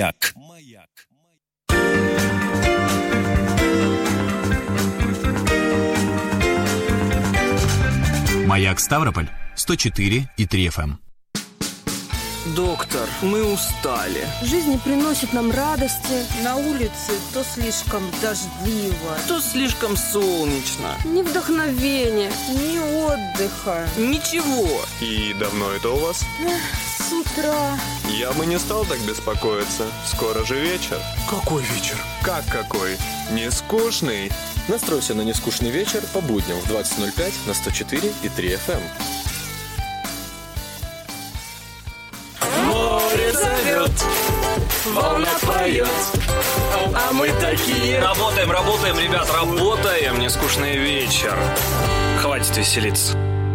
Маяк. Маяк Ставрополь 104,3 FM. Доктор, мы устали. Жизнь не приносит нам радости. На улице то слишком дождливо, То слишком солнечно. Ни вдохновения. ни отдыха. Ничего. И давно это у вас? С утра. Я бы не стал так беспокоиться. Скоро же вечер. Какой вечер? Как какой? Не скучный? Настройся на нескучный вечер по будням в 20:05 на 104,3 FM. Море зовет, волна поет, а мы такие. Работаем, ребят, работаем. Нескучный вечер. Хватит веселиться.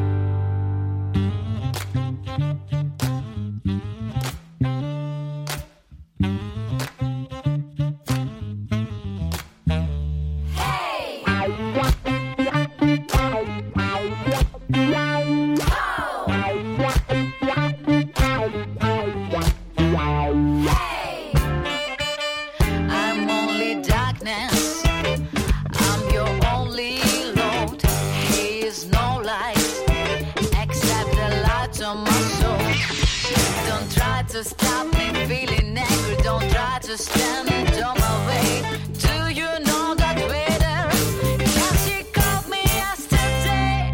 I'm only darkness. I'm your only Lord. He is no light except the light of my soul. Don't try to stop me feeling angry. Don't try to stand on my way. Do you know that waiter? Yes, she called me yesterday.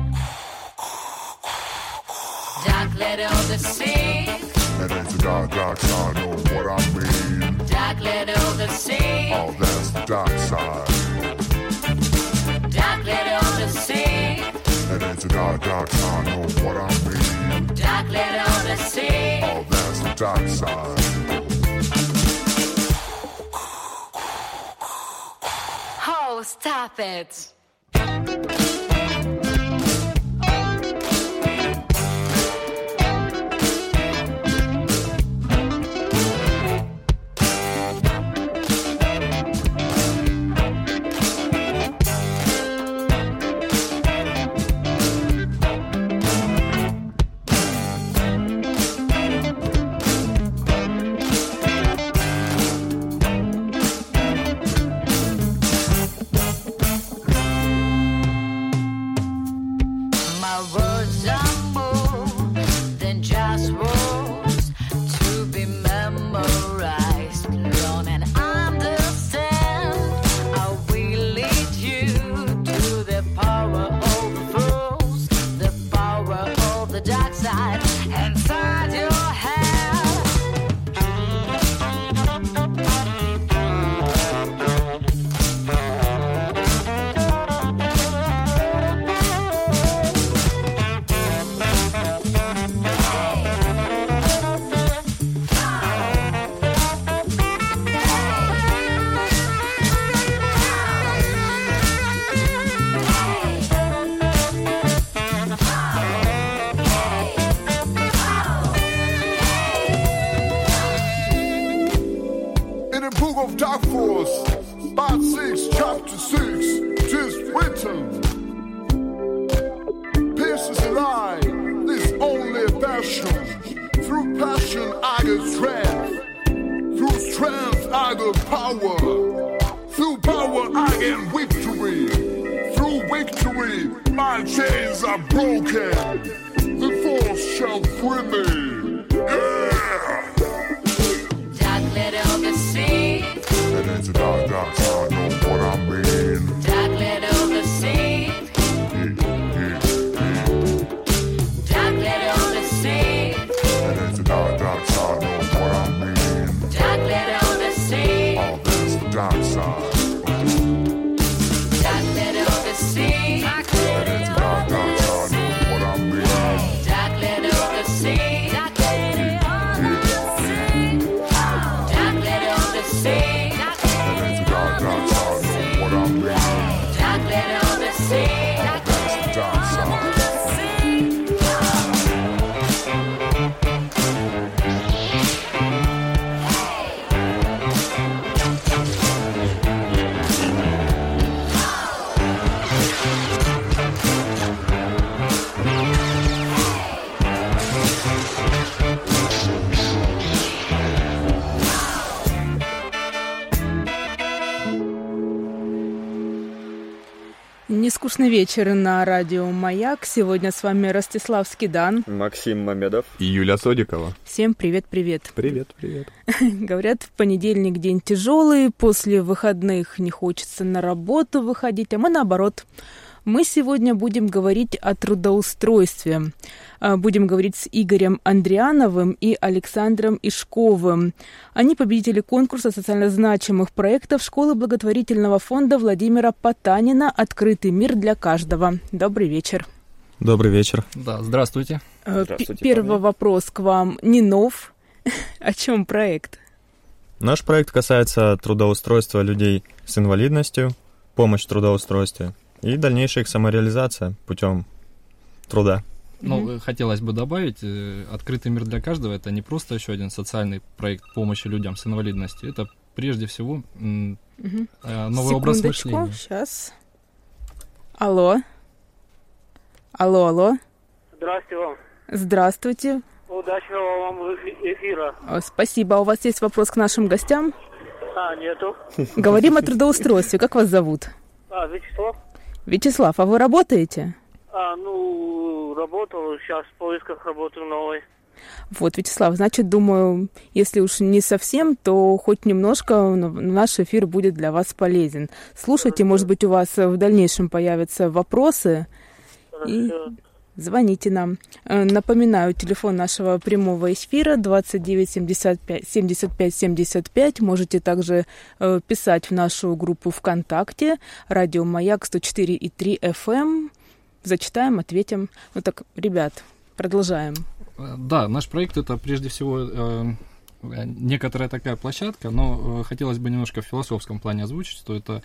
Dark lady of the sea. That ain't the dark side, know what I mean. Dark lady of the sea. Oh, that's the dark side. Dark lady of the sea. That ain't the dark side, know what I mean. Dark lady of the sea. Oh, that's the dark side. Oh, stop it. My words are more than just words to be memorized, learn and understand. I will lead you to the power of the force, the power of the dark side inside your head. In the book of Dark Force, part 6, chapter 6, just written. Peace is a lie, this only passion. Through passion I get strength. Through strength I get power. Through power I get victory. Through victory my chains are broken. The force shall free me. Yeah! Dark lady of the sea. That ain't the dark side, know what I mean. Dark lady of the sea. Dark lady of the sea. That ain't the dark side, know what I mean. Dark lady of the sea. Oh, that's the dark side. Dark lady of the sea. That ain't the dark side, know what I mean. Dark lady of the sea. Dark lady of the sea. Dark lady of the sea. That ain't the dark side, Скучный вечер на радио «Маяк». Сегодня с вами Ростислав Скидан, Максим Мамедов И Юля Содикова. Всем привет-привет. Привет. Говорят, в понедельник день тяжелый, после выходных не хочется на работу выходить, а мы наоборот. Мы сегодня будем говорить о трудоустройстве. Будем говорить с Игорем Андриановым и Александром Ишковым. Они победители конкурса социально значимых проектов школы благотворительного фонда Владимира Потанина «Открытый мир для каждого». Добрый вечер. Добрый вечер. Да, здравствуйте. Первый вопрос к вам не нов. О чем проект? Наш проект касается трудоустройства людей с инвалидностью, помощь в трудоустройстве и дальнейшая их самореализация путем труда. Хотелось бы добавить, «Открытый мир для каждого» — это не просто еще один социальный проект помощи людям с инвалидностью, это прежде всего новый образ мышления. Сейчас. Алло. Здравствуйте вам. Здравствуйте. Удачного вам эфира. Спасибо. У вас есть вопрос к нашим гостям? Нету. Говорим о трудоустройстве. Как вас зовут? Вячеслав. Вячеслав, а вы работаете? Работал, сейчас в поисках работы новой. Вот, Вячеслав, значит, думаю, если уж не совсем, то хоть немножко наш эфир будет для вас полезен. Слушайте, может быть, у вас в дальнейшем появятся вопросы. И звоните нам. Напоминаю, телефон нашего прямого эфира 29 75 75. Можете также писать в нашу группу ВКонтакте «Радио Маяк» 104,3 FM. Зачитаем, ответим. Так, ребят, продолжаем. Да, наш проект — это прежде всего некоторая такая площадка, но хотелось бы немножко в философском плане озвучить, что это,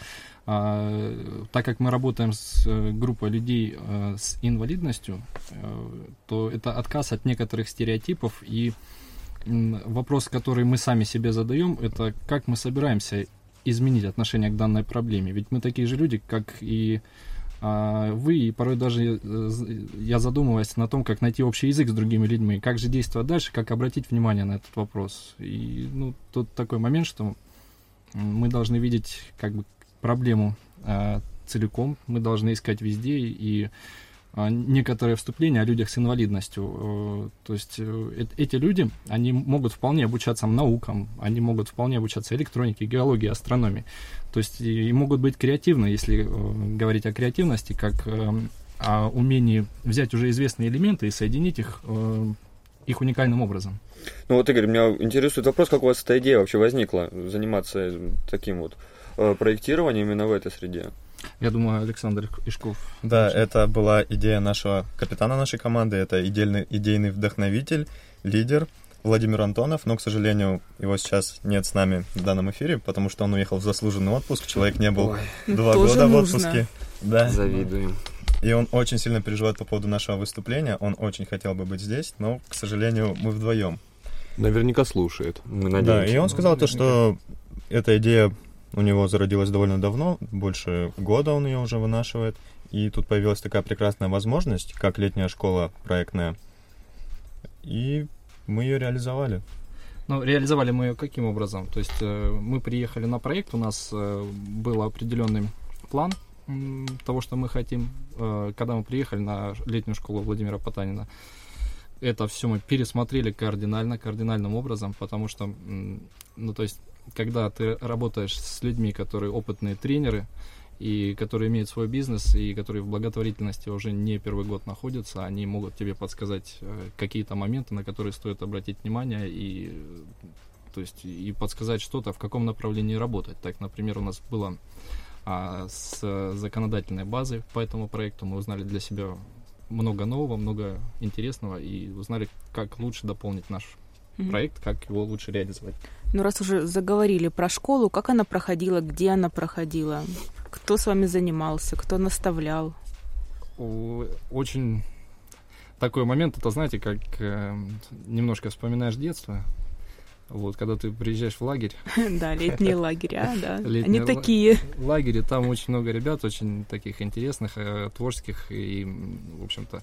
так как мы работаем с группой людей с инвалидностью, то это отказ от некоторых стереотипов, и вопрос, который мы сами себе задаем, это как мы собираемся изменить отношение к данной проблеме. Ведь мы такие же люди, как и вы, и порой даже я задумываюсь на том, как найти общий язык с другими людьми, как же действовать дальше, как обратить внимание на этот вопрос. И тут такой момент, что мы должны видеть проблему целиком, мы должны искать везде и некоторые вступления о людях с инвалидностью. То есть эти люди, они могут вполне обучаться наукам, они могут вполне обучаться электронике, геологии, астрономии. То есть и могут быть креативны, если говорить о креативности, как о умении взять уже известные элементы и соединить их уникальным образом. Игорь, меня интересует вопрос, как у вас эта идея вообще возникла, заниматься таким проектированием именно в этой среде? Я думаю, Александр Ишков. Да, это была идея нашего капитана нашей команды, это идейный вдохновитель, лидер Владимир Антонов, но, к сожалению, его сейчас нет с нами в данном эфире, потому что он уехал в заслуженный отпуск, человек не был 2 года в отпуске. Да. Завидуем. И он очень сильно переживает по поводу нашего выступления, он очень хотел бы быть здесь, но, к сожалению, мы вдвоем. Наверняка слушает. Мы надеемся. Да, и он сказал что эта идея у него зародилась довольно давно, больше года он ее уже вынашивает, и тут появилась такая прекрасная возможность, как летняя школа проектная, и мы ее реализовали. Реализовали мы ее каким образом? То есть мы приехали на проект, у нас был определенный план того, что мы хотим. Когда мы приехали на летнюю школу Владимира Потанина, это все мы пересмотрели кардинальным образом, потому что, то есть, когда ты работаешь с людьми, которые опытные тренеры, и которые имеют свой бизнес, и которые в благотворительности уже не первый год находятся, они могут тебе подсказать какие-то моменты, на которые стоит обратить внимание, и подсказать что-то, в каком направлении работать. Так, например, у нас было с законодательной базой по этому проекту, мы узнали для себя много нового, много интересного, и узнали, как лучше дополнить наш проект, как его лучше реализовать. Раз уже заговорили про школу, как она проходила, где она проходила, кто с вами занимался, кто наставлял? Очень такой момент, это, знаете, как немножко вспоминаешь детство, когда ты приезжаешь в лагерь. Да, летние лагеря, да. Они такие. Лагеря, там очень много ребят, очень таких интересных, творческих и, в общем-то,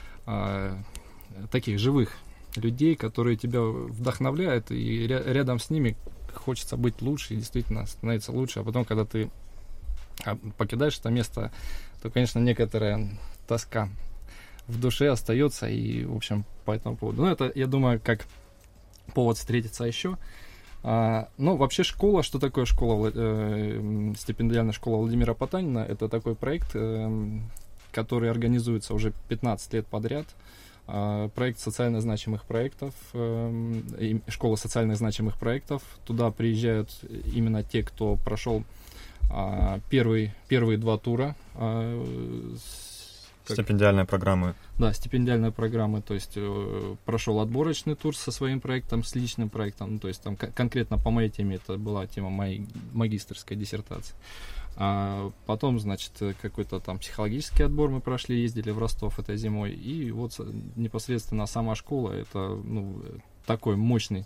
таких живых людей, которые тебя вдохновляют, и рядом с ними хочется быть лучше, и действительно становиться лучше. А потом, когда ты покидаешь это место, то, конечно, некоторая тоска в душе остается, и, в общем, по этому поводу. Ну, это, я думаю, как повод встретиться еще. Ну, вообще школа, что такое школа, стипендиальная школа Владимира Потанина, это такой проект, который организуется уже 15 лет подряд. Проект социально значимых проектов, школа социально значимых проектов. Туда приезжают именно те, кто прошел первые 2 тура. Стипендиальная программа. Да, стипендиальная программа, то есть прошел отборочный тур со своим проектом, с личным проектом, ну, то есть там конкретно по моей теме это была тема моей магистерской диссертации. А потом, значит, какой-то там психологический отбор мы прошли, ездили в Ростов этой зимой, и вот непосредственно сама школа, это, ну, такой мощная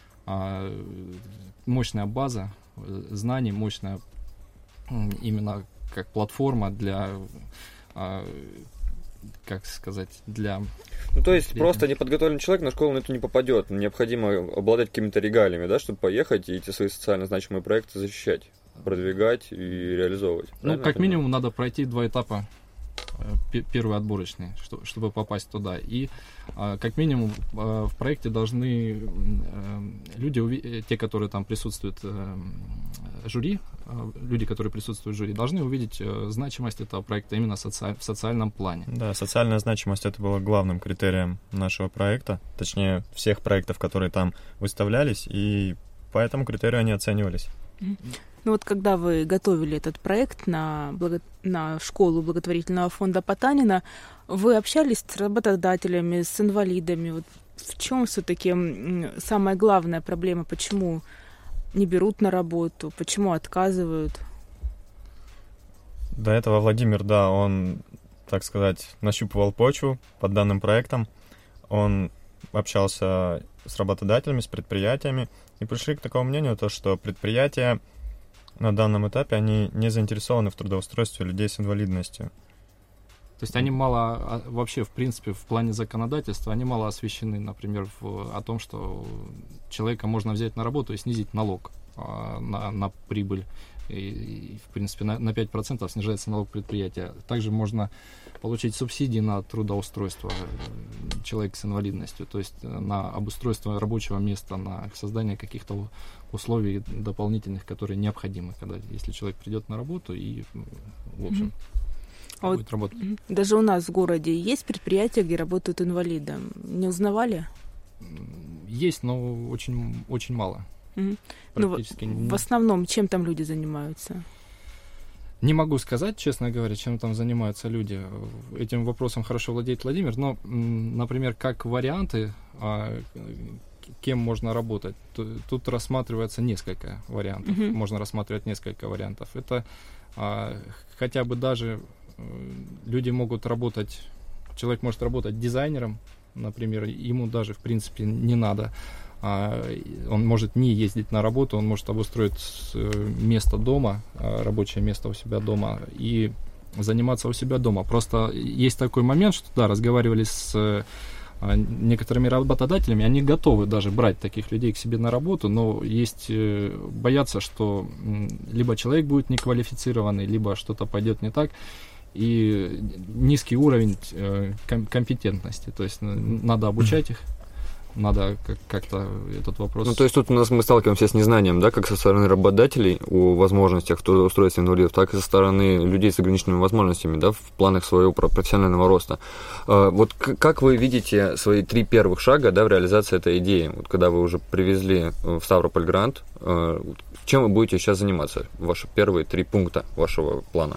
база знаний, мощная именно как платформа для, как сказать, для... Ну, то есть просто неподготовленный человек на школу на это не попадет. Необходимо обладать какими-то регалиями, да, чтобы поехать и эти свои социально значимые проекты защищать, продвигать и реализовывать. Ну, как минимум, надо пройти 2 этапа. Первый отборочный, чтобы попасть туда. И как минимум в проекте должны люди, те, которые там присутствуют, жюри, люди, которые присутствуют в жюри, должны увидеть значимость этого проекта именно в социальном плане. Да, социальная значимость — это было главным критерием нашего проекта, точнее, всех проектов, которые там выставлялись, и по этому критерию они оценивались. Ну вот когда вы готовили этот проект на школу благотворительного фонда Потанина, вы общались с работодателями, с инвалидами. Вот в чем все-таки самая главная проблема? Почему не берут на работу? Почему отказывают? До этого Владимир, да, он, так сказать, нащупывал почву под данным проектом. Он общался с работодателями, с предприятиями, и пришли к такому мнению, то, что предприятия на данном этапе, они не заинтересованы в трудоустройстве людей с инвалидностью. То есть они мало, вообще, в принципе, в плане законодательства, они мало освещены, например, о том, что человека можно взять на работу и снизить налог на прибыль. И, в принципе, на 5% снижается налог предприятия. Также можно получить субсидии на трудоустройство человека с инвалидностью, то есть на обустройство рабочего места, на создание каких-то условий дополнительных, которые необходимы, если человек придет на работу и, в общем, будет работать. Даже у нас в городе есть предприятия, где работают инвалиды. Не узнавали? Есть, но очень, очень мало. Практически в основном, чем там люди занимаются? Не могу сказать, честно говоря, чем там занимаются люди. Этим вопросом хорошо владеет Владимир, но, например, как варианты, кем можно работать, тут рассматривается несколько вариантов. Можно рассматривать несколько вариантов. Это хотя бы даже люди могут работать, человек может работать дизайнером, например, ему даже, в принципе, не надо. Он может не ездить на работу, он может обустроить место дома, рабочее место у себя дома и заниматься у себя дома. Просто есть такой момент, что, да, разговаривали с некоторыми работодателями, они готовы даже брать таких людей к себе на работу, но есть, боятся, что либо человек будет неквалифицированный, либо что-то пойдет не так, и низкий уровень компетентности, то есть надо обучать их. Надо как-то этот вопрос... Ну, то есть тут мы сталкиваемся с незнанием, да, как со стороны работодателей о возможностях в трудоустройстве инвалидов, так и со стороны людей с ограниченными возможностями, да, в планах своего профессионального роста. Вот как вы видите свои 3 первых шага, да, в реализации этой идеи? Вот когда вы уже привезли в Ставрополь грант, чем вы будете сейчас заниматься? Ваши первые 3 пункта вашего плана?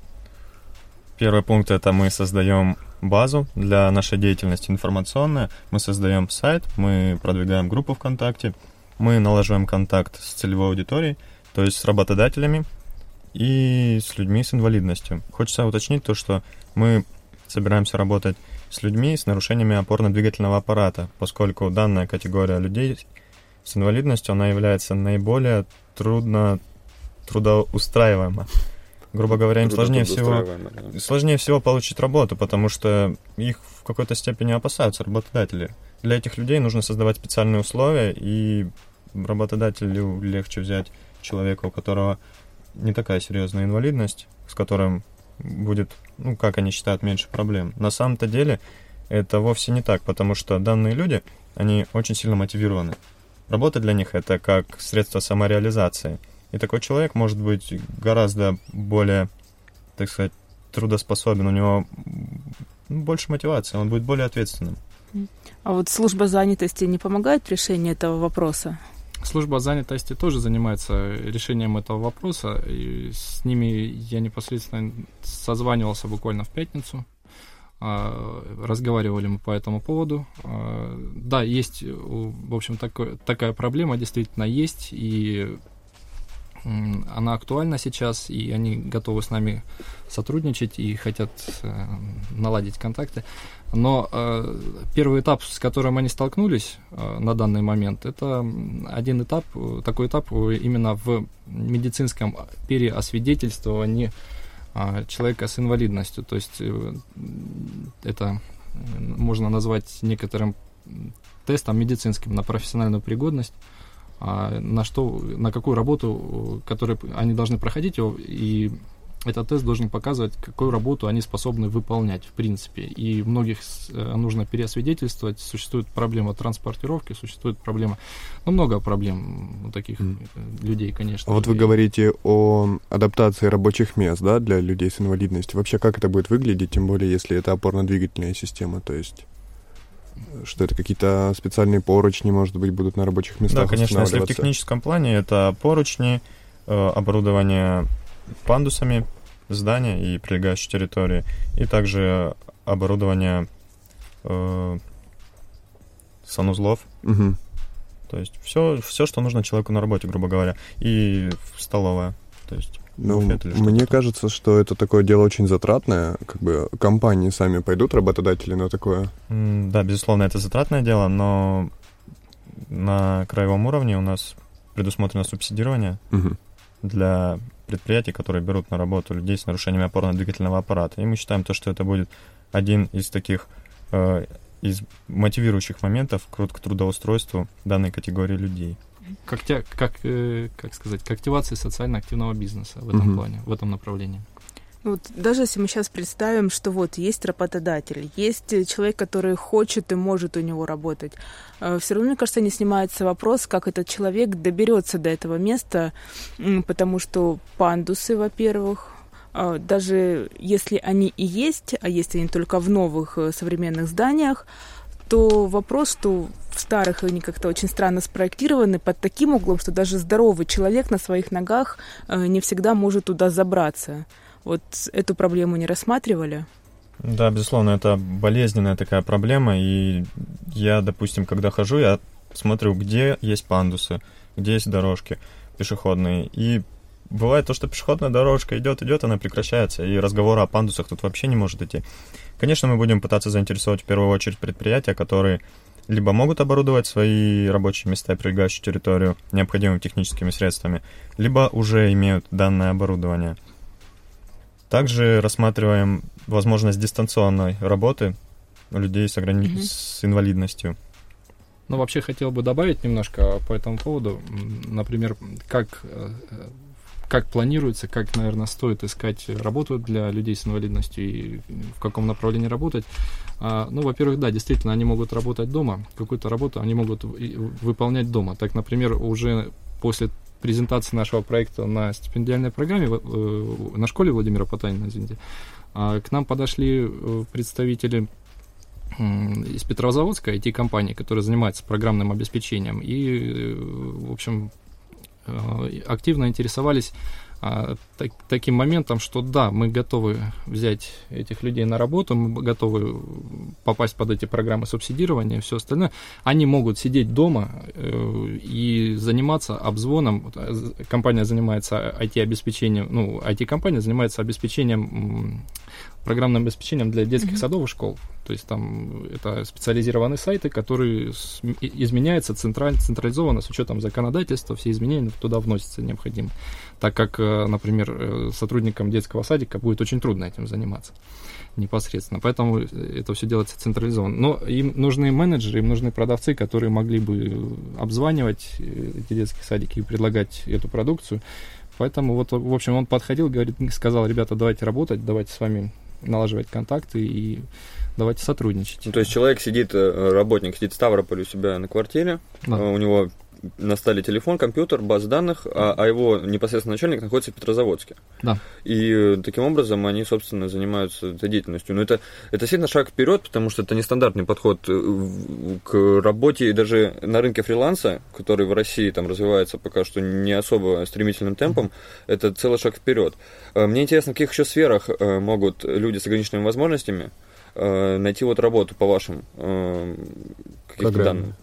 Первый пункт — это мы создаем базу для нашей деятельности информационная. Мы создаем сайт, мы продвигаем группу ВКонтакте, мы налаживаем контакт с целевой аудиторией, то есть с работодателями и с людьми с инвалидностью. Хочется уточнить то, что мы собираемся работать с людьми с нарушениями опорно-двигательного аппарата, поскольку данная категория людей с инвалидностью, она является наиболее трудоустраиваема. Грубо говоря, им сложнее всего получить работу, потому что их в какой-то степени опасаются работодатели. Для этих людей нужно создавать специальные условия, и работодателю легче взять человека, у которого не такая серьезная инвалидность, с которым будет, ну, как они считают, меньше проблем. На самом-то деле это вовсе не так, потому что данные люди, они очень сильно мотивированы. Работа для них — это как средство самореализации. И такой человек может быть гораздо более, так сказать, трудоспособен, у него больше мотивации, он будет более ответственным. А вот служба занятости не помогает в решении этого вопроса? Служба занятости тоже занимается решением этого вопроса, и с ними я непосредственно созванивался буквально в пятницу, разговаривали мы по этому поводу. Да, есть, в общем, такая проблема действительно есть, и она актуальна сейчас, и они готовы с нами сотрудничать и хотят наладить контакты. Но первый этап, с которым они столкнулись на данный момент, это один этап, такой этап именно в медицинском переосвидетельствовании человека с инвалидностью. То есть это можно назвать некоторым тестом медицинским на профессиональную пригодность, на какую работу, которую они должны проходить, и этот тест должен показывать, какую работу они способны выполнять, в принципе. И многих нужно переосвидетельствовать. Существует проблема транспортировки, существует проблема... много проблем у таких людей, конечно. А вот вы говорите о адаптации рабочих мест, да, для людей с инвалидностью. Вообще, как это будет выглядеть, тем более, если это опорно-двигательная система, то есть... Что это, какие-то специальные поручни, может быть, будут на рабочих местах? Да, конечно, если в техническом плане, это поручни, оборудование пандусами здания и прилегающей территории, и также оборудование санузлов. Угу. То есть все, что нужно человеку на работе, грубо говоря, и столовая. То есть мне кажется, что это такое дело очень затратное, как бы компании сами пойдут, работодатели, на такое. Да, безусловно, это затратное дело, но на краевом уровне у нас предусмотрено субсидирование для предприятий, которые берут на работу людей с нарушениями опорно-двигательного аппарата. И мы считаем то, что это будет один из таких из мотивирующих моментов к трудоустройству данной категории людей. Как сказать, к активации социально активного бизнеса в этом плане, в этом направлении. Вот даже если мы сейчас представим, что вот есть работодатель, есть человек, который хочет и может у него работать, все равно, мне кажется, не снимается вопрос, как этот человек доберется до этого места, потому что пандусы, во-первых, даже если они и есть, а есть они только в новых современных зданиях, то вопрос, что в старых они как-то очень странно спроектированы под таким углом, что даже здоровый человек на своих ногах не всегда может туда забраться. Вот эту проблему не рассматривали? Да, безусловно, это болезненная такая проблема, и я, допустим, когда хожу, я смотрю, где есть пандусы, где есть дорожки пешеходные, и бывает то, что пешеходная дорожка идет, она прекращается, и разговора о пандусах тут вообще не может идти. Конечно, мы будем пытаться заинтересовать в первую очередь предприятия, которые либо могут оборудовать свои рабочие места и прилегающую территорию необходимыми техническими средствами, либо уже имеют данное оборудование. Также рассматриваем возможность дистанционной работы у людей с инвалидностью. Ну, вообще, хотел бы добавить немножко по этому поводу. Например, как планируется, как, наверное, стоит искать работу для людей с инвалидностью и в каком направлении работать. Ну, во-первых, да, действительно, они могут работать дома, какую-то работу они могут выполнять дома. Так, например, уже после презентации нашего проекта на стипендиальной программе на школе Владимира Потанина, извините, к нам подошли представители из Петрозаводска, IT-компании, которые занимаются программным обеспечением, и, в общем, активно интересовались таким моментом, что да, мы готовы взять этих людей на работу, мы готовы попасть под эти программы субсидирования и все остальное. Они могут сидеть дома и заниматься обзвоном. Компания занимается IT-обеспечением, IT-компания занимается программным обеспечением для детских садов и школ. То есть там это специализированные сайты, которые изменяются централизованно с учетом законодательства, все изменения туда вносятся необходимо. Так как, например, сотрудникам детского садика будет очень трудно этим заниматься непосредственно. Поэтому это все делается централизованно. Но им нужны менеджеры, им нужны продавцы, которые могли бы обзванивать эти детские садики и предлагать эту продукцию. Поэтому вот, в общем, он подходил, сказал: ребята, давайте работать, давайте с вами налаживать контакты и давайте сотрудничать. Ну, то есть человек сидит, работник сидит в Ставрополе у себя на квартире, Да. у него на столе телефон, компьютер, база данных, а его непосредственно начальник находится в Петрозаводске. Да. И таким образом они, собственно, занимаются этой деятельностью. Но это действительно шаг вперед, потому что это нестандартный подход к работе, и даже на рынке фриланса, который в России там развивается пока что не особо стремительным темпом, это целый шаг вперед. Мне интересно, в каких еще сферах могут люди с ограниченными возможностями найти вот работу, по вашим каким-то данным?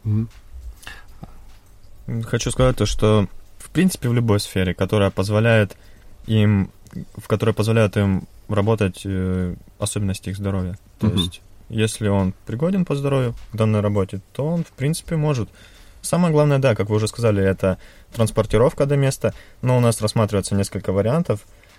Хочу сказать то, что в принципе в любой сфере, которая позволяет им работать, особенности их здоровья. То есть, если он пригоден по здоровью к данной работе, то он, в принципе, может. Самое главное, да, как вы уже сказали, это транспортировка до места, но у нас рассматривается несколько вариантов.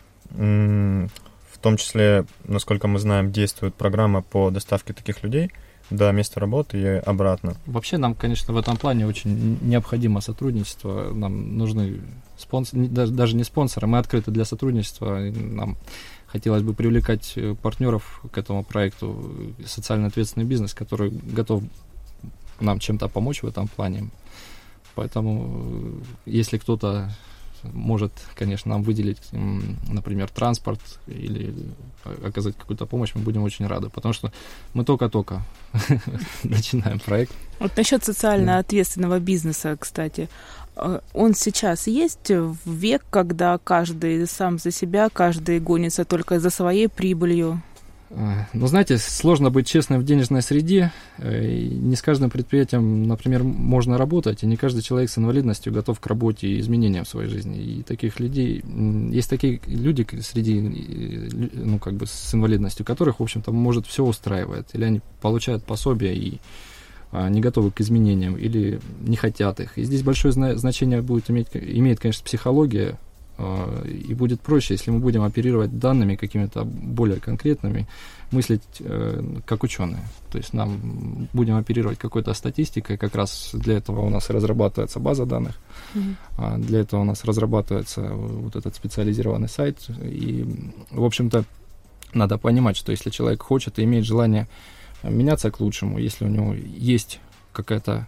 В том числе, насколько мы знаем, действует программа по доставке таких людей до места работы и обратно. Вообще нам, конечно, в этом плане очень необходимо сотрудничество. Нам нужны спонсоры, даже не спонсоры, мы открыты для сотрудничества. Нам хотелось бы привлекать партнеров к этому проекту, социально ответственный бизнес, который готов нам чем-то помочь в этом плане. Поэтому, если кто-то может, конечно, нам выделить, например, транспорт или оказать какую-то помощь, мы будем очень рады, потому что мы только-только начинаем проект. Вот насчет социально ответственного бизнеса, кстати, он сейчас есть в век, когда каждый сам за себя, каждый гонится только за своей прибылью? Ну, знаете, сложно быть честным в денежной среде. Не с каждым предприятием, например, можно работать, и не каждый человек с инвалидностью готов к работе и изменениям в своей жизни. И таких людей, есть такие люди среди, ну, как бы с инвалидностью, которых, в общем-то, может, все устраивает. Или они получают пособия и не готовы к изменениям, или не хотят их. И здесь большое значение имеет, конечно, психология. И будет проще, если мы будем оперировать данными какими-то более конкретными, мыслить как ученые. То есть нам будем оперировать какой-то статистикой, как раз для этого у нас разрабатывается база данных, для этого у нас разрабатывается вот этот специализированный сайт. И, в общем-то, надо понимать, что если человек хочет и имеет желание меняться к лучшему, если у него есть какая-то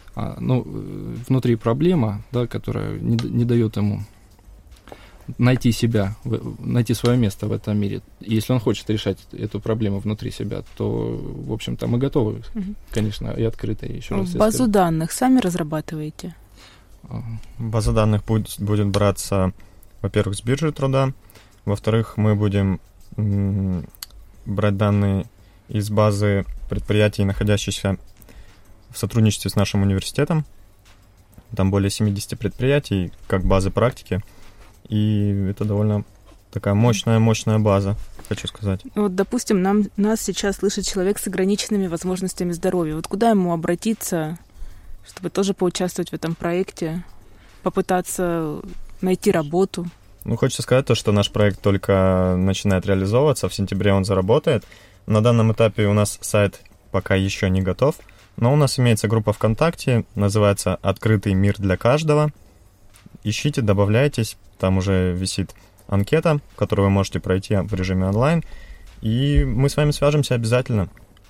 внутри проблема, да, которая не дает ему найти себя, найти свое место в этом мире. Если он хочет решать эту проблему внутри себя, то, в общем-то, мы готовы, конечно, и открыты. Еще раз базу данных сами разрабатываете? База данных будет браться, во-первых, с биржи труда, во-вторых, мы будем брать данные из базы предприятий, находящихся в сотрудничестве с нашим университетом. Там более 70 предприятий, как базы практики. И это довольно такая мощная база, хочу сказать. Вот, допустим, нас сейчас слышит человек с ограниченными возможностями здоровья. Вот куда ему обратиться, чтобы тоже поучаствовать в этом проекте, попытаться найти работу? Ну, хочется сказать то, что наш проект только начинает реализовываться, в сентябре он заработает. На данном этапе у нас сайт пока еще не готов, но у нас имеется группа ВКонтакте, называется «Открытый мир для каждого». Ищите, добавляйтесь, там уже висит анкета, которую вы можете пройти в режиме онлайн, и мы с вами свяжемся обязательно.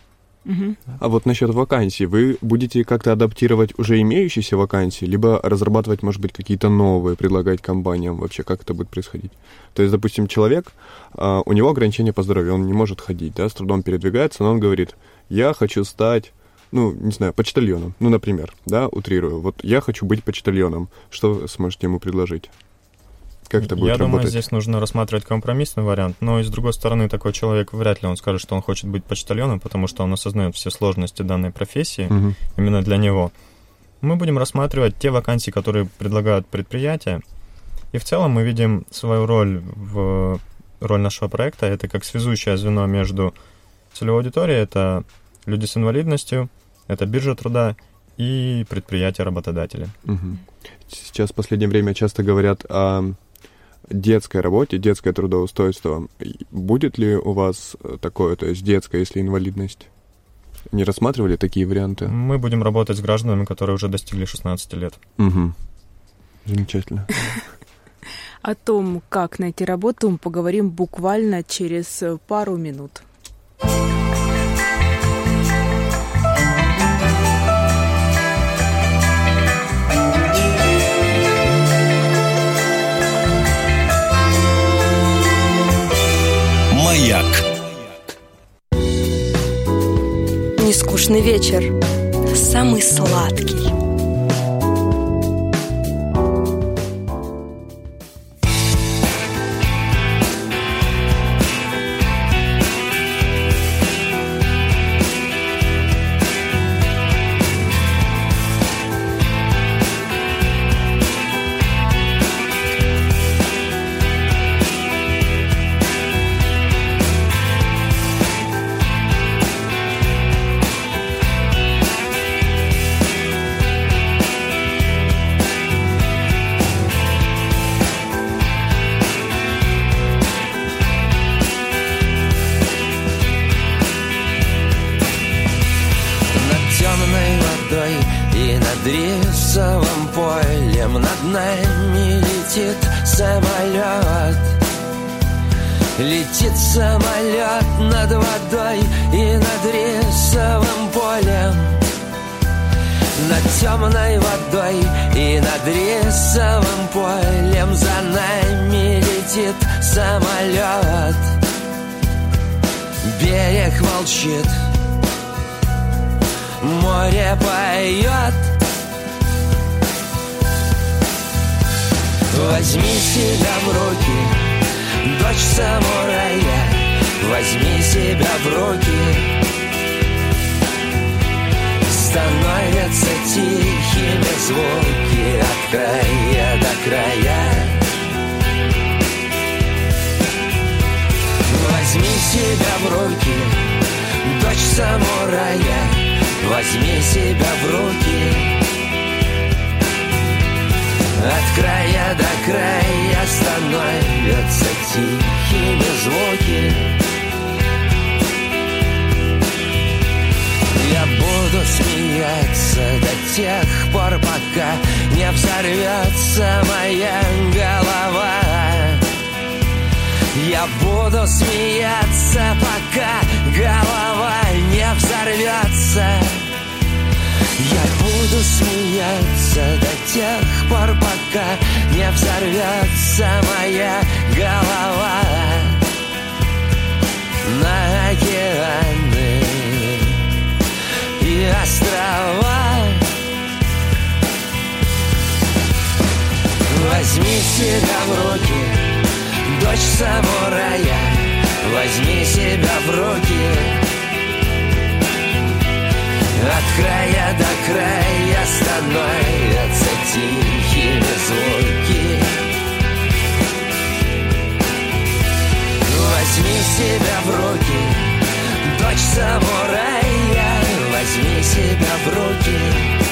А вот насчет вакансий, вы будете как-то адаптировать уже имеющиеся вакансии, либо разрабатывать, может быть, какие-то новые, предлагать компаниям вообще, как это будет происходить? То есть, допустим, человек, у него ограничения по здоровью, он не может ходить, да, с трудом передвигается, но он говорит: я хочу стать, не знаю, почтальоном, например, да, утрирую, вот я хочу быть почтальоном, что вы сможете ему предложить? Как это будет работать? Я думаю, здесь нужно рассматривать компромиссный вариант, но, с другой стороны, такой человек вряд ли он скажет, что он хочет быть почтальоном, потому что он осознает все сложности данной профессии, именно для него. Мы будем рассматривать те вакансии, которые предлагают предприятия, и в целом мы видим свою роль нашего проекта, это как связующее звено между целевой аудиторией, это люди с инвалидностью, это биржа труда и предприятия-работодатели. Сейчас в последнее время часто говорят о детской работе, детское трудоустройство. Будет ли у вас такое, то есть детская, если инвалидность? Не рассматривали такие варианты? Мы будем работать с гражданами, которые уже достигли 16 лет. Замечательно. О том, как найти работу, мы поговорим буквально через пару минут. Маяк. Нескучный вечер. Самый сладкий. Рисовым полем над нами летит самолет. Летит самолет над водой и над рисовым полем. Над темной водой и над рисовым полем за нами летит самолет. Берег молчит, море поет. Возьми себя в руки, дочь самурая, возьми себя в руки. Становятся тихими звуки от края до края. Возьми себя в руки, дочь самурая, возьми себя в руки. От края до края становятся тихими звуки. Я буду смеяться до тех пор, пока не взорвется моя голова. Я буду смеяться, пока голова не взорвется. Я буду смеяться до тех пор, пока не взорвется моя голова. На океаны и острова. Возьми себя в руки, дочь самурая, возьми себя в руки. От края до края становятся тихими звуки. Возьми себя в руки, дочь самурая, возьми себя в руки.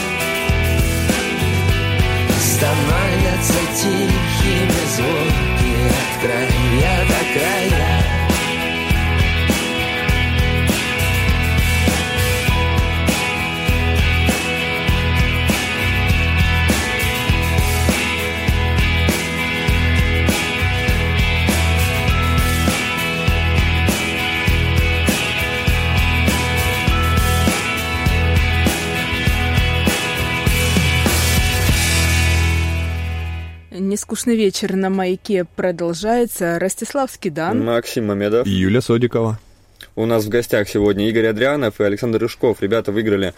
Становятся тихими звуки от края до края. Нескучный вечер на Маяке продолжается. Ростислав Скидан, Максим Мамедов и Юлия Содикова. У нас в гостях сегодня Игорь Адрианов и Александр Рыжков. Ребята выиграли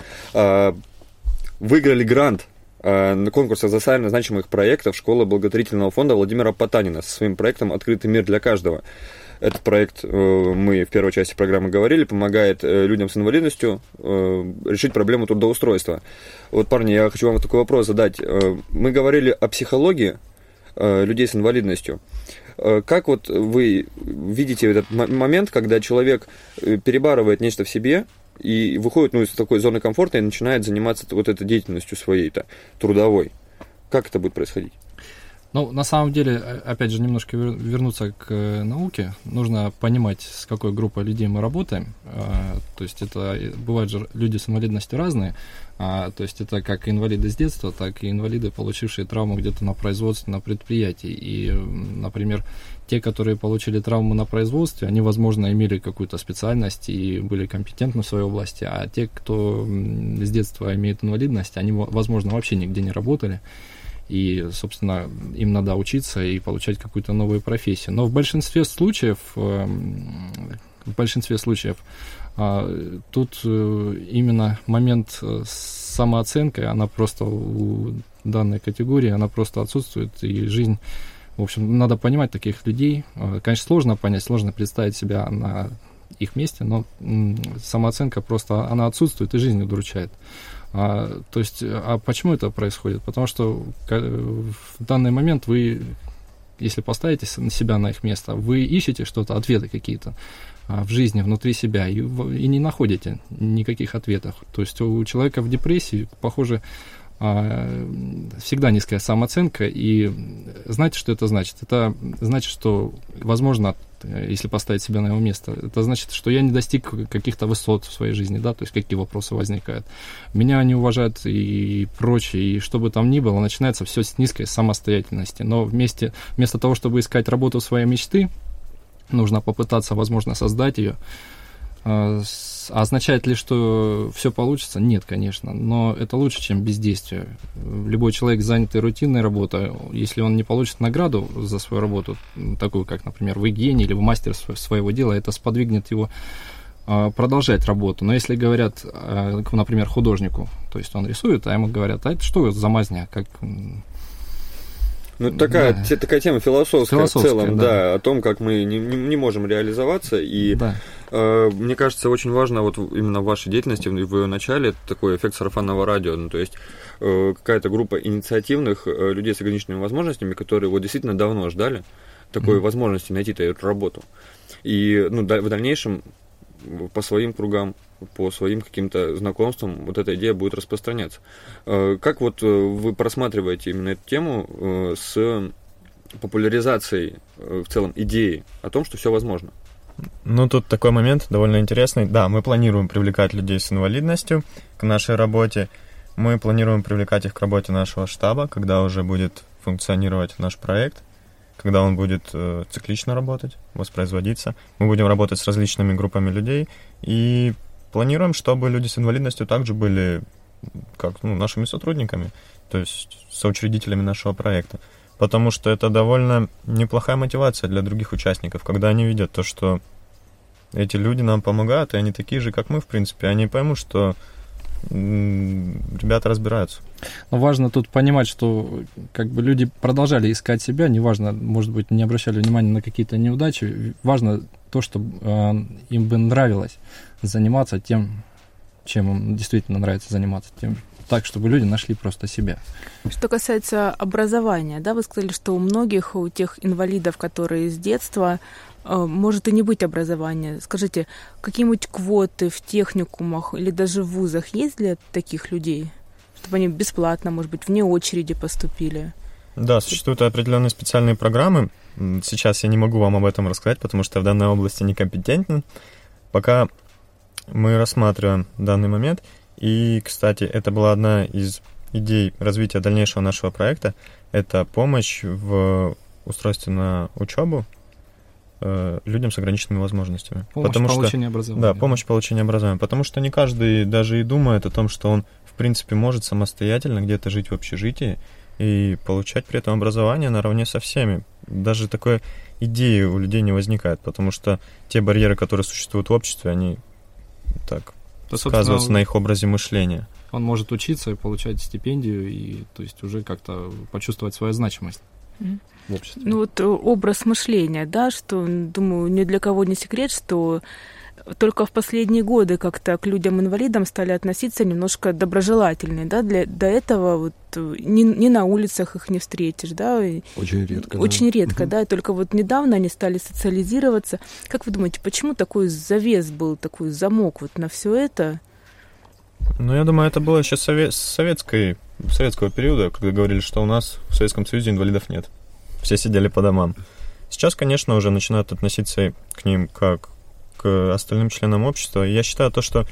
грант на конкурсах за социально значимых проектов Школы благотворительного фонда Владимира Потанина со своим проектом «Открытый мир для каждого». Этот проект, мы в первой части программы говорили, помогает людям с инвалидностью решить проблему трудоустройства. Вот, парни, я хочу вам такой вопрос задать. Мы говорили о психологии людей с инвалидностью. Как вот вы видите этот момент, когда человек перебарывает нечто в себе и выходит из такой зоны комфорта и начинает заниматься вот этой деятельностью своей-то, трудовой? Как это будет происходить? Ну, на самом деле, опять же, немножко вернуться к науке. Нужно понимать, с какой группой людей мы работаем. То есть это бывают же люди с инвалидностью разные. То есть это как инвалиды с детства, так и инвалиды, получившие травму где-то на производстве, на предприятии. И, например, те, которые получили травму на производстве, они, возможно, имели какую-то специальность и были компетентны в своей области, а те, кто с детства имеет инвалидность, они, возможно, вообще нигде не работали. И, собственно, им надо учиться и получать какую-то новую профессию. Но в большинстве случаев тут именно момент самооценки, она просто у данной категории, она просто отсутствует, и жизнь, в общем, надо понимать таких людей. Конечно, сложно понять, сложно представить себя на их месте, но самооценка просто, она отсутствует, и жизнь удручает. То есть, почему это происходит? Потому что в данный момент вы, если поставите себя на их место, вы ищете что-то, ответы какие-то в жизни, внутри себя, и не находите никаких ответов. То есть у человека в депрессии, похоже, всегда низкая самооценка, и знаете, что это значит? Это значит, что, возможно, если поставить себя на его место, это значит, что я не достиг каких-то высот в своей жизни, да, то есть какие вопросы возникают. Меня не уважают и прочее, и что бы там ни было, начинается все с низкой самостоятельности. Но вместо того, чтобы искать работу своей мечты, нужно попытаться, возможно, создать ее. Означает ли, что все получится? Нет, конечно, но это лучше, чем бездействие. Любой человек, занятый рутинной работой, если он не получит награду за свою работу, такую, как, например, вы гений или вы мастер своего дела, это сподвигнет его продолжать работу. Но если говорят, например, художнику, то есть он рисует, а ему говорят, а это что за мазня, как... Ну, такая тема философская в целом, да, о том, как мы не можем реализоваться, и мне кажется, очень важно вот именно в вашей деятельности, в ее начале, такой эффект сарафанного радио, ну, то есть какая-то группа инициативных людей с ограниченными возможностями, которые вот действительно давно ждали такой возможности найти эту работу. И в дальнейшем по своим кругам, по своим каким-то знакомствам вот эта идея будет распространяться. Как вот вы просматриваете именно эту тему с популяризацией в целом идеи о том, что все возможно? Ну, тут такой момент довольно интересный. Да, мы планируем привлекать людей с инвалидностью к нашей работе. Мы планируем привлекать их к работе нашего штаба, когда уже будет функционировать наш проект, когда он будет циклично работать, воспроизводиться. Мы будем работать с различными группами людей и планируем, чтобы люди с инвалидностью также были как нашими сотрудниками, то есть соучредителями нашего проекта. Потому что это довольно неплохая мотивация для других участников, когда они видят то, что эти люди нам помогают, и они такие же, как мы, в принципе. Они поймут, что ребята разбираются. Но важно тут понимать, что как бы люди продолжали искать себя, неважно, может быть, не обращали внимания на какие-то неудачи, важно то, чтобы им бы нравилось заниматься тем, чем им действительно нравится заниматься, тем, так, чтобы люди нашли просто себя. Что касается образования, да, вы сказали, что у многих, у тех инвалидов, которые с детства, может и не быть образования. Скажите, какие-нибудь квоты в техникумах или даже в вузах есть для таких людей? Чтобы они бесплатно, может быть, вне очереди поступили? Да, существуют определенные специальные программы. Сейчас я не могу вам об этом рассказать, потому что в данной области некомпетентен. Пока мы рассматриваем данный момент. И, кстати, это была одна из идей развития дальнейшего нашего проекта. Это помощь в устройстве на учебу людям с ограниченными возможностями. Помощь в получении образования. Да, помощь в получении образования. Потому что не каждый даже и думает о том, что он, в принципе, может самостоятельно где-то жить в общежитии и получать при этом образование наравне со всеми. Даже такой идеи у людей не возникает, потому что те барьеры, которые существуют в обществе, они так сказываются на их образе мышления. Он может учиться и получать стипендию, и то есть уже как-то почувствовать свою значимость в обществе. Ну вот образ мышления, да, что, думаю, ни для кого не секрет, что только в последние годы как-то к людям-инвалидам стали относиться немножко доброжелательнее, да, до этого вот ни на улицах их не встретишь, да. Очень редко. Очень редко, да, только вот недавно они стали социализироваться. Как вы думаете, почему такой завес был, такой замок вот на все это? Ну, я думаю, это было еще с советского периода, когда говорили, что у нас в Советском Союзе инвалидов нет. все сидели по домам. Сейчас, конечно, уже начинают относиться к ним как к остальным членам общества. И я считаю то, что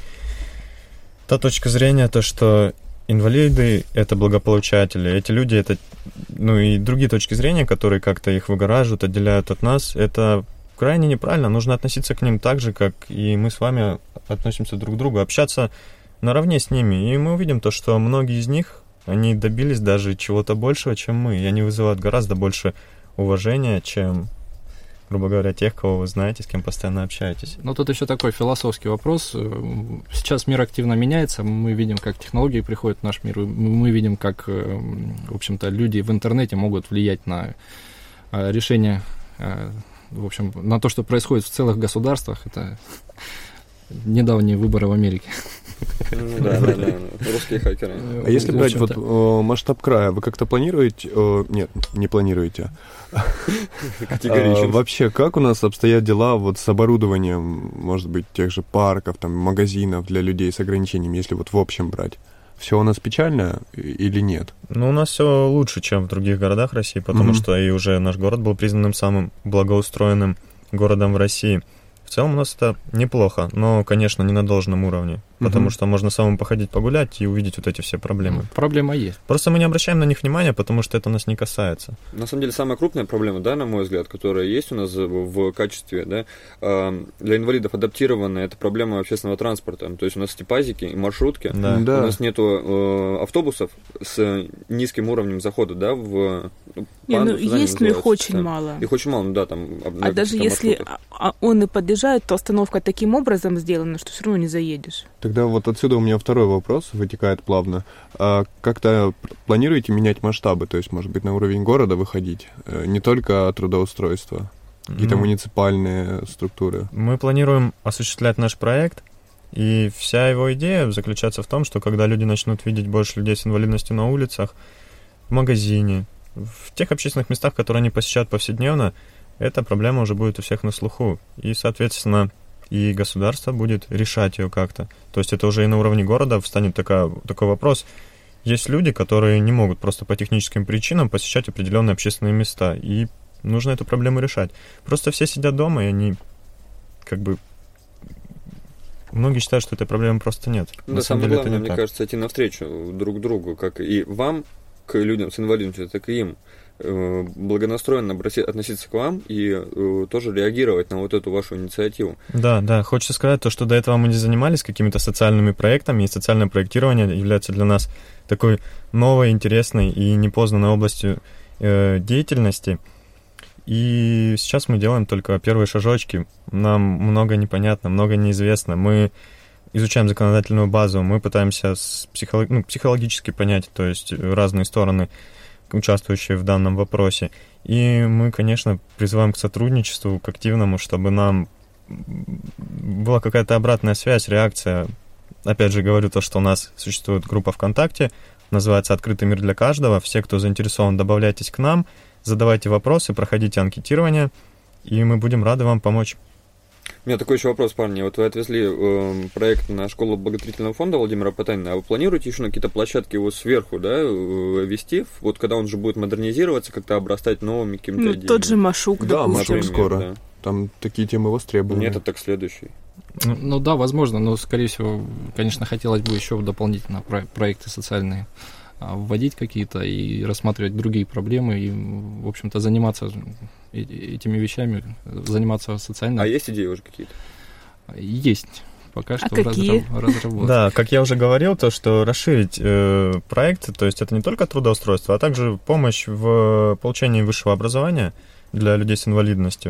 та точка зрения, то, что инвалиды — это благополучатели, эти люди — это, ну и другие точки зрения, которые как-то их выгораживают, отделяют от нас, это крайне неправильно. Нужно относиться к ним так же, как и мы с вами относимся друг к другу, общаться наравне с ними. И мы увидим то, что многие из них, они добились даже чего-то большего, чем мы, и они вызывают гораздо больше уважения, чем, грубо говоря, тех, кого вы знаете, с кем постоянно общаетесь. Ну, тут еще такой философский вопрос. Сейчас мир активно меняется, мы видим, как технологии приходят в наш мир, мы видим, как, в общем-то, люди в интернете могут влиять на решение, в общем, на то, что происходит в целых государствах. Это недавние выборы в Америке. Да, русские хакеры. А если брать вот масштаб края, вы как-то планируете? Нет, не планируете. Категорично. Вообще, как у нас обстоят дела вот с оборудованием, может быть, тех же парков, там, магазинов для людей с ограничениями, если вот в общем брать? Все у нас печально или нет? Ну, у нас все лучше, чем в других городах России, потому что и уже наш город был признанным самым благоустроенным городом в России. В целом у нас это неплохо, но, конечно, не на должном уровне, потому что можно самому походить погулять и увидеть вот эти все проблемы. Проблема есть. Просто мы не обращаем на них внимания, потому что это нас не касается. На самом деле, самая крупная проблема, да, на мой взгляд, которая есть у нас в качестве, да, для инвалидов адаптированная, это проблема общественного транспорта. То есть у нас эти пазики и маршрутки, у нас нету автобусов с низким уровнем захода, да, в... есть, но их очень мало. Их очень мало, ну да, там... А даже если он и подъезжает, то остановка таким образом сделана, что все равно не заедешь. Тогда вот отсюда у меня второй вопрос вытекает плавно. Как-то планируете менять масштабы? То есть, может быть, на уровень города выходить? Не только трудоустройство, какие-то муниципальные структуры? Мы планируем осуществлять наш проект, и вся его идея заключается в том, что когда люди начнут видеть больше людей с инвалидностью на улицах, в магазине, в тех общественных местах, которые они посещают повседневно, эта проблема уже будет у всех на слуху. И, соответственно, и государство будет решать ее как-то. То есть это уже и на уровне города встанет такой вопрос. Есть люди, которые не могут просто по техническим причинам посещать определенные общественные места, и нужно эту проблему решать. Просто все сидят дома, и они как бы... Многие считают, что этой проблемы просто нет. Да, самое главное, мне кажется, идти навстречу друг другу, как и вам, к людям с инвалидностью, так и им. Благонастроенно относиться к вам и тоже реагировать на вот эту вашу инициативу. Да, хочется сказать то, что до этого мы не занимались какими-то социальными проектами, и социальное проектирование является для нас такой новой, интересной и непознанной областью деятельности. И сейчас мы делаем только первые шажочки. Нам много непонятно, много неизвестно. Мы изучаем законодательную базу, мы пытаемся психологически понять, то есть разные стороны, участвующие в данном вопросе. И мы, конечно, призываем к сотрудничеству, к активному, чтобы нам была какая-то обратная связь, реакция. Опять же, говорю то, что у нас существует группа ВКонтакте, называется «Открытый мир для каждого». Все, кто заинтересован, добавляйтесь к нам, задавайте вопросы, проходите анкетирование, и мы будем рады вам помочь. У меня такой еще вопрос, парни. Вот вы отвезли проект на школу благотворительного фонда Владимира Потанина, а вы планируете еще на какие-то площадки его сверху, да, вести? Вот когда он уже будет модернизироваться, как-то обрастать новыми какими-то идеями? Тот же Машук, да, Машук скоро. Да. Там такие темы востребованы. Нет, это так следующий. Ну да, возможно, но, скорее всего, конечно, хотелось бы еще дополнительно проекты социальные вводить какие-то и рассматривать другие проблемы и, в общем-то, заниматься этими вещами, заниматься социальным. А есть идеи уже какие-то? Есть. Пока что какие? разработка. Да, как я уже говорил, то, что расширить проект, то есть это не только трудоустройство, а также помощь в получении высшего образования для людей с инвалидностью.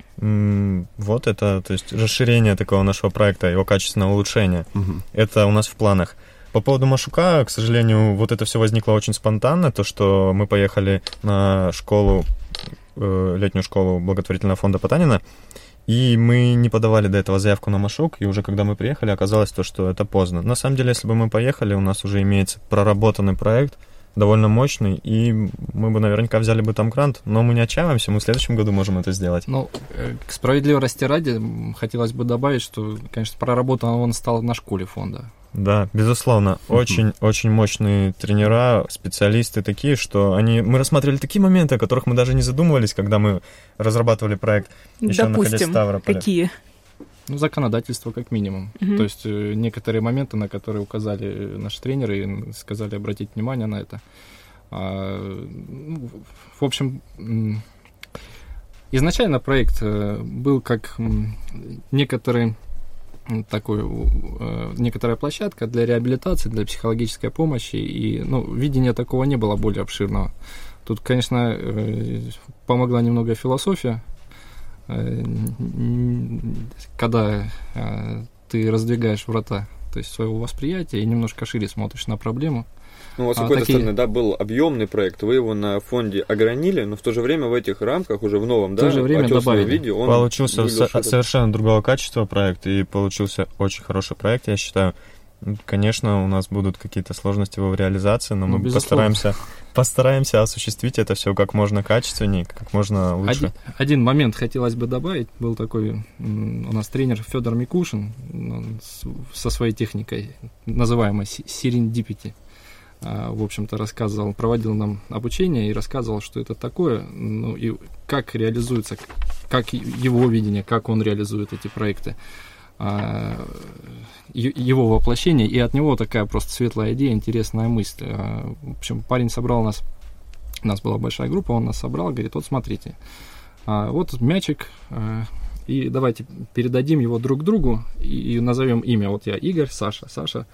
Вот это, то есть расширение такого нашего проекта, его качественного улучшения. Это у нас в планах. По поводу Машука, к сожалению, вот это все возникло очень спонтанно, то, что мы поехали на школу, летнюю школу благотворительного фонда Потанина, и мы не подавали до этого заявку на Машук, и уже когда мы приехали, оказалось то, что это поздно. На самом деле, если бы мы поехали, у нас уже имеется проработанный проект, довольно мощный, и мы бы наверняка взяли бы там грант, но мы не отчаиваемся, мы в следующем году можем это сделать. Ну, к справедливости ради, хотелось бы добавить, что, конечно, проработан он стал на школе фонда. Да, безусловно. Очень мощные тренера, специалисты такие, что мы рассматривали такие моменты, о которых мы даже не задумывались, когда мы разрабатывали проект, еще находясь в Ставрополе. Какие? Законодательство как минимум. То есть некоторые моменты, на которые указали наши тренеры и сказали обратить внимание на это. В общем, изначально проект был как некоторая площадка для реабилитации, для психологической помощи, и видения такого не было более обширного. Тут, конечно, помогла немного философия, когда ты раздвигаешь врата, то есть своего восприятия, и немножко шире смотришь на проблему. Ну, у вас, с какой-то стороны, да, был объемный проект, вы его на фонде огранили, но в то же время в этих рамках, уже в новом, да, отёсном виде, он получился совершенно другого качества проект, и получился очень хороший проект, я считаю. Конечно, у нас будут какие-то сложности в реализации, но мы постараемся осуществить это все как можно качественнее, как можно лучше. Один момент хотелось бы добавить. Был такой у нас тренер Федор Микушин со своей техникой, называемой Serendipity. В общем-то, проводил нам обучение и рассказывал, что это такое, и как реализуется, как его видение, как он реализует эти проекты. Его воплощение, и от него такая просто светлая идея, интересная мысль. В общем, парень собрал нас, у нас была большая группа, он нас собрал, говорит, вот смотрите, вот мячик, и давайте передадим его друг другу и назовем имя. Вот я Игорь, Саша,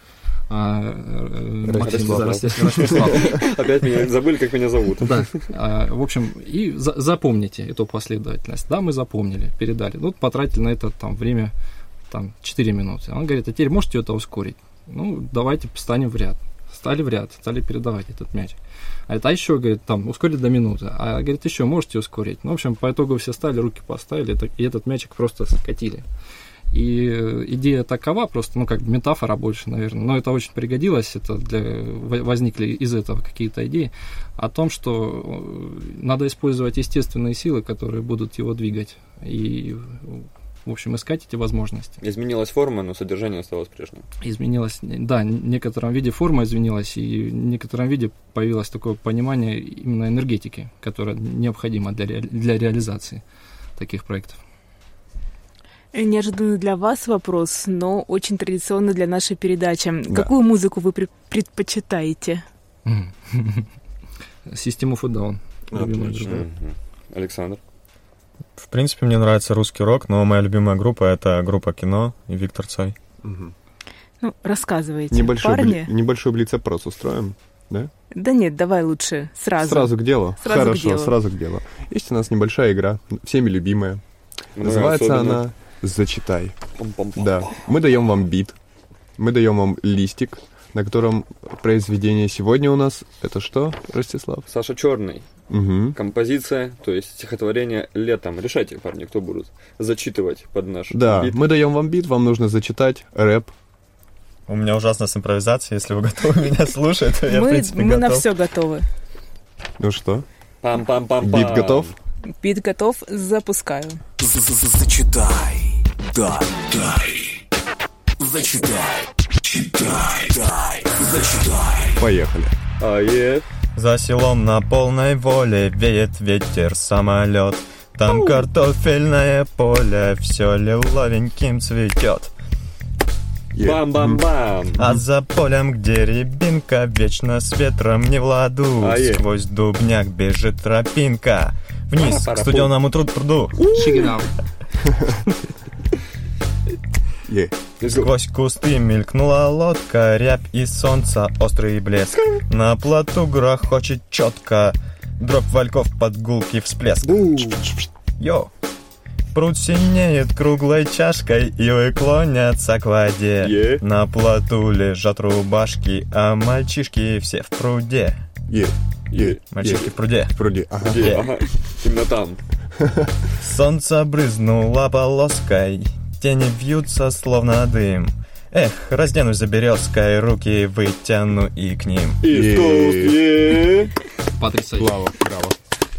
Ростислав. Опять меня забыли, как меня зовут. Да. В общем, и запомните эту последовательность. Да, мы запомнили, передали. Вот потратили на это время 4 минуты. Он говорит, а теперь можете это ускорить? Давайте встанем в ряд. Стали в ряд, стали передавать этот мяч. А еще, говорит, ускорить до минуты. А, говорит, еще можете ускорить. В общем, по итогу все стали, руки поставили, и этот мячик просто скатили. И идея такова, просто, как метафора больше, наверное, но это очень пригодилось, возникли из этого какие-то идеи о том, что надо использовать естественные силы, которые будут его двигать, и, в общем, искать эти возможности. Изменилась форма, но содержание осталось прежним. Изменилась, да, в некотором виде форма изменилась, и в некотором виде появилось такое понимание именно энергетики, которая необходима для реализации таких проектов. Неожиданный для вас вопрос, но очень традиционный для нашей передачи. Да. Какую музыку вы предпочитаете? System of a Down. Отлично. Александр? В принципе, мне нравится русский рок, но моя любимая группа — это группа «Кино» и Виктор Цой. Рассказывайте, парни. Небольшой блиц-опрос устроим, да? Да нет, давай лучше сразу. Сразу к делу? Хорошо, сразу к делу. Есть у нас небольшая игра, всеми любимая. Называется она «Зачитай». Да. Мы даем вам бит, мы даем вам листик, на котором произведение сегодня у нас. Это что, Ростислав? Саша Черный. Угу. Композиция, то есть стихотворение «Летом». Решайте, парни, кто будут зачитывать под наш бит. Мы даем вам бит, вам нужно зачитать рэп. У меня ужасно с импровизацией, если вы готовы меня слушать, то я, в принципе, готов. Мы на готов. все готовы. Ну что? Пам-пам-пам-пам. Бит готов? Бит готов, запускаю. Зачитай, дай. Зачитай, дай. Зачитай. Поехали. За селом на полной воле веет ветер, самолет. Там картофельное поле, все лиловеньким цветет. Бам-бам-бам. А за полем, где рябинка, вечно с ветром не в ладу. Сквозь дубняк бежит тропинка вниз к студеному пруду. Сквозь кусты мелькнула лодка, рябь и солнца, острый блеск. На плоту грохочет четко, дробь вальков под гулкий всплеск. Йо! Пруд синеет круглой чашкой, и клонятся к воде. На плоту лежат рубашки, а мальчишки все в пруде. Мальчишки в пруде. В пруде, ага. Именно там. Солнце брызнуло полоской, тени вьются словно дым. Эх, разденусь за березкой, руки вытяну и к ним. Потрясающе. Браво.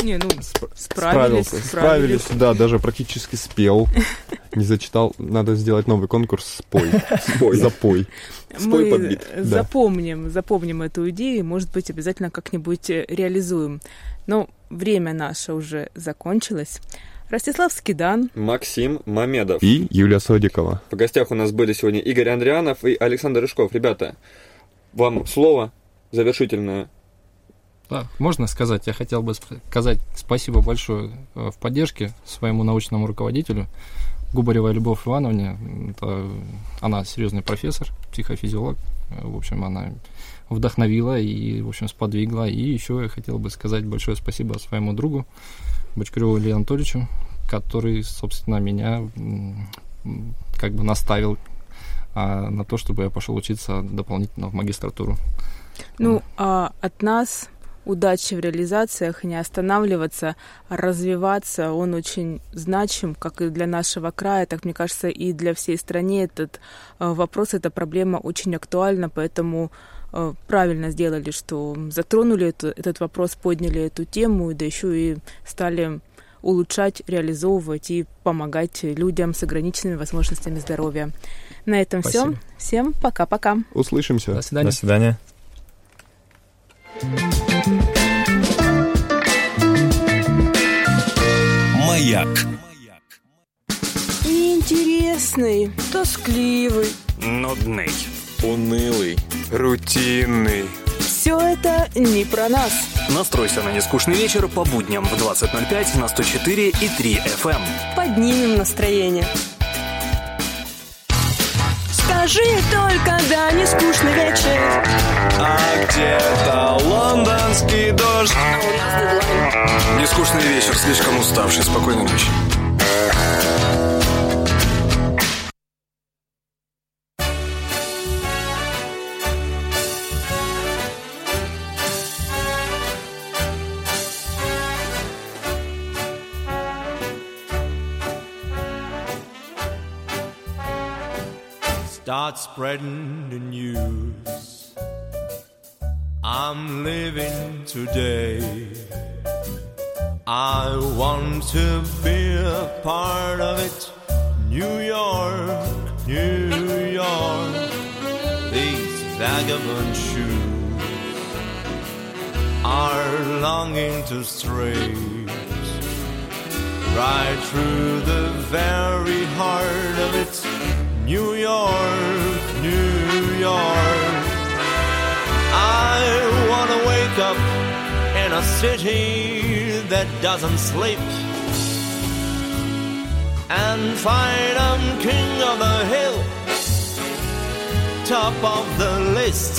Не, ну, справились. Да, даже практически спел. Не зачитал. Надо сделать новый конкурс «Спой». Запой. Спой под бит. Запомним эту идею, может быть, обязательно как-нибудь реализуем. Но время наше уже закончилось. Ростислав Скидан, Максим Мамедов и Юлия Содикова. В гостях у нас были сегодня Игорь Андрианов и Александр Рыжков. Ребята, вам слово завершительное. Да, можно сказать, я хотел бы сказать спасибо большое в поддержке своему научному руководителю Губаревой Любовь Ивановне. Она серьезный профессор, психофизиолог. В общем, она вдохновила и, в общем, сподвигла. И еще я хотел бы сказать большое спасибо своему другу Бочкареву Илье Анатольевичу, который, собственно, меня как бы наставил на то, чтобы я пошел учиться дополнительно в магистратуру. Ну, от нас удачи в реализациях, не останавливаться, а развиваться. Он очень значим, как и для нашего края, так, мне кажется, и для всей страны. Этот вопрос, эта проблема очень актуальна, поэтому правильно сделали, что затронули этот вопрос, подняли эту тему, да еще и стали улучшать, реализовывать и помогать людям с ограниченными возможностями здоровья. На этом все. Всем пока-пока. Услышимся. До свидания. До свидания. Маяк. Интересный, тоскливый, Нудный. Унылый. Рутинный. все это не про нас. Настройся на нескучный вечер по будням в 20:05 на 104,3 FM. Поднимем настроение. Скажи только, да, не скучный вечер. А где-то лондонский дождь. А у нас дедлайн. Нескучный вечер, слишком уставший. Спокойной ночи. Start spreading the news. I'm living today. I want to be a part of it. New York, New York. These vagabond shoes are longing to stray right through the very heart of it. New York, New York. I wanna wake up in a city that doesn't sleep and find I'm king of the hill, top of the list.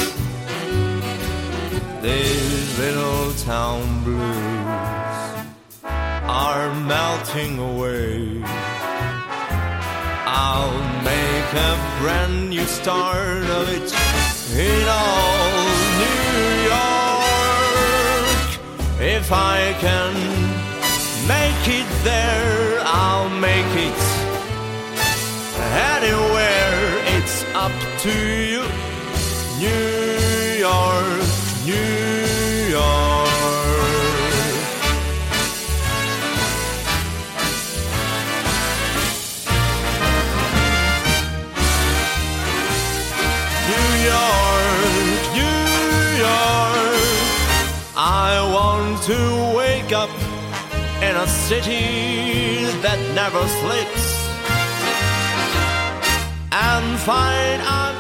These little town blues are melting away. I'll make a brand new start of it in all New York. If I can make it there, I'll make it anywhere. It's up to you. New York, New York. I want to wake up in a city that never sleeps and find I'm